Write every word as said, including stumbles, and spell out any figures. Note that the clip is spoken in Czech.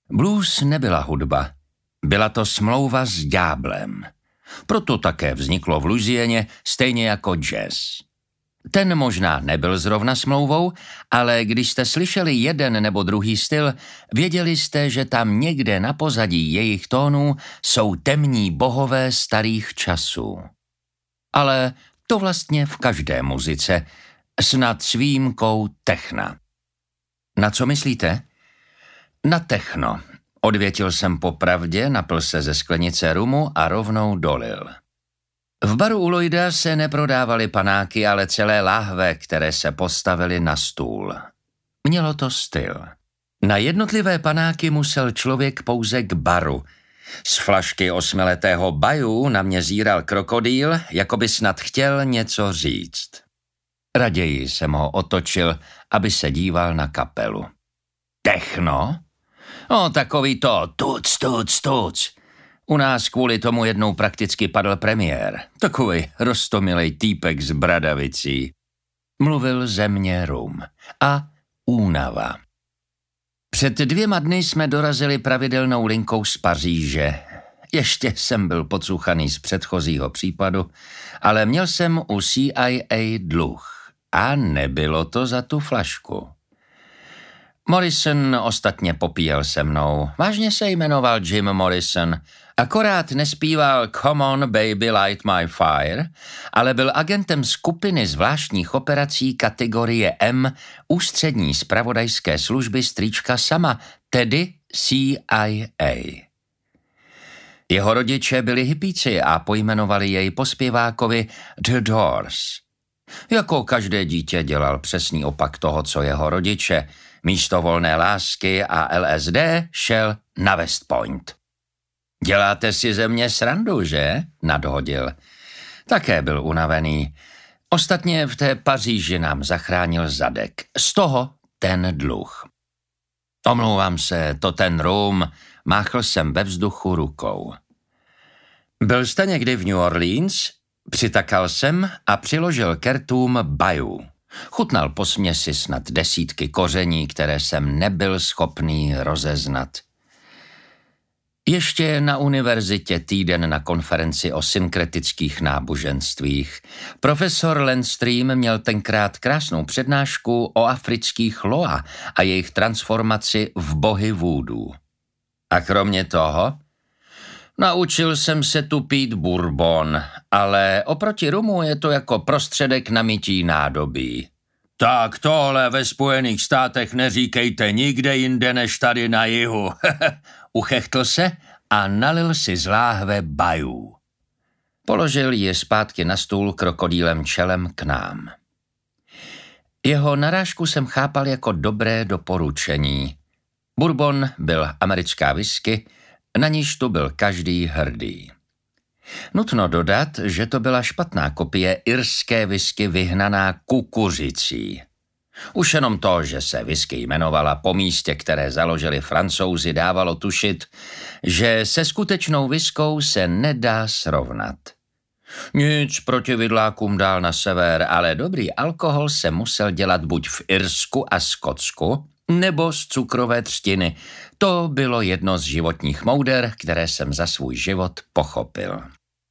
Blues nebyla hudba, byla to smlouva s ďáblem. Proto také vzniklo v Louisianě stejně jako jazz. Ten možná nebyl zrovna smlouvou, ale když jste slyšeli jeden nebo druhý styl, věděli jste, že tam někde na pozadí jejich tónů jsou temní bohové starých časů. Ale to vlastně v každé muzice, snad s výjimkou techna. Na co myslíte? Na techno. Odvětil jsem popravdě, napil se ze sklenice rumu a rovnou dolil. V baru u Lloyda se neprodávaly panáky, ale celé láhve, které se postavily na stůl. Mělo to styl. Na jednotlivé panáky musel člověk pouze k baru. Z flašky osmiletého baju na mě zíral krokodýl, jako by snad chtěl něco říct. Raději jsem ho otočil, aby se díval na kapelu. Techno? No, takový to tuc, tuc, tuc. U nás kvůli tomu jednou prakticky padl premiér. Takový roztomilej týpek z bradavicí. Mluvil ze mě rum. A únava. Před dvěma dny jsme dorazili pravidelnou linkou z Paříže. Ještě jsem byl pocuchaný z předchozího případu, ale měl jsem u C I A dluh. A nebylo to za tu flašku. Morrison ostatně popíjel se mnou. Vážně se jmenoval Jim Morrison. Akorát nespíval Come on baby light my fire, ale byl agentem skupiny zvláštních operací kategorie M ústřední zpravodajské služby strýčka sama, tedy C I A. Jeho rodiče byli hippíci a pojmenovali jej po zpěvákovi The Doors. Jako každé dítě dělal přesný opak toho, co jeho rodiče. Místo volné lásky a L S D šel na West Point. Děláte si ze mě srandu, že? Nadhodil. Také byl unavený. Ostatně v té Paříži nám zachránil zadek. Z toho ten dluh. Omlouvám se, to ten rum, máchl jsem ve vzduchu rukou. Byl jste někdy v New Orleans? Přitakal jsem a přiložil ke rtům baju. Chutnal po směsi snad desítky koření, které jsem nebyl schopný rozeznat. Ještě na univerzitě týden na konferenci o synkretických náboženstvích. Profesor Landstream měl tenkrát krásnou přednášku o afrických loa a jejich transformaci v bohy vůdů. A kromě toho, naučil jsem se tu pít bourbon, ale oproti rumu je to jako prostředek na mytí nádobí. Tak tohle ve Spojených státech neříkejte nikde jinde než tady na jihu. Uchechtl se a nalil si z láhve bajů. Položil ji zpátky na stůl krokodýlem čelem k nám. Jeho narážku jsem chápal jako dobré doporučení. Bourbon byl americká whisky, na níž tu byl každý hrdý. Nutno dodat, že to byla špatná kopie irské whisky vyhnaná kukuřicí. Už jenom to, že se whisky jmenovala po místě, které založili Francouzi, dávalo tušit, že se skutečnou whiskou se nedá srovnat. Nic proti vidlákům dál na sever, ale dobrý alkohol se musel dělat buď v Irsku a Skotsku, nebo z cukrové třtiny. To bylo jedno z životních mouder, které jsem za svůj život pochopil.